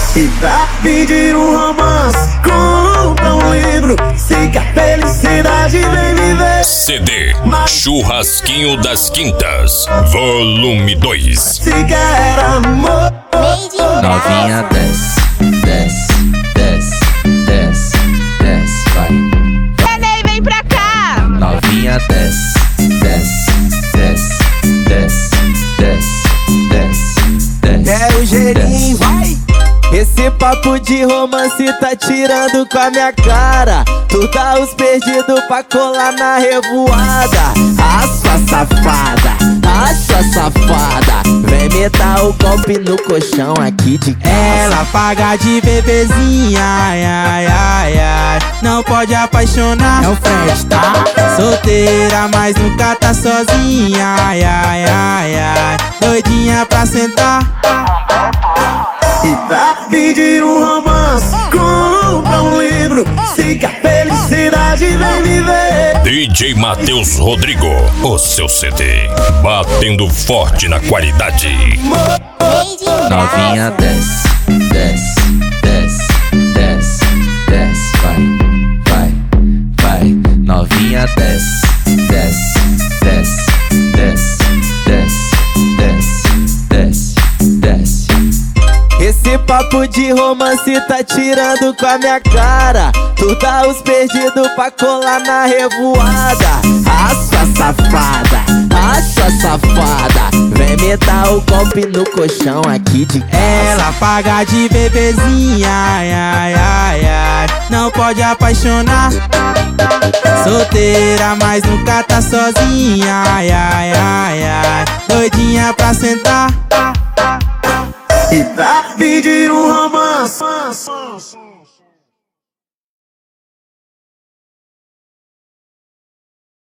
E pra pedir um romance, compra um livro. Sei que a felicidade vem viver. CD Churrasquinho das Quintas, volume 2. Se quer amor, Novinha desce, desce, desce, desce, desce, vai. Neném, vem pra cá. Novinha desce, desce, desce, desce, desce, desce, desce. É o Gerim, vai! Esse papo de romance tá tirando com a minha cara. Tu dá os perdidos pra colar na revoada. A sua safada, a sua safada. Vem me dar o golpe no colchão aqui de casa. Ela paga de bebezinha, ai, ai, ai, ai. Não pode apaixonar, é o Fred, tá? Solteira, mas nunca tá sozinha, ai, ai, ai, ai. Doidinha pra sentar. e pra pedir um romance, compra um livro. Sei que a felicidade vem viver. DJ Matheus Rodrigo, o seu CD, batendo forte na qualidade. Novinha desce, desce, desce, desce, desce, vai, vai, vai. Novinha desce, desce, desce, desce, desce, desce, desce, desce. Esse papo de romance tá tirando com a minha cara. Tu dá os perdidos pra colar na revoada. A sua safada, a sua safada. Vem me dar o golpe no colchão aqui de casa. Ela paga de bebezinha, ai, ai, ai, ai. Não pode apaixonar. Solteira, mas nunca tá sozinha, ai, ai, ai, ai. Doidinha pra sentar. E pra pedir um romance,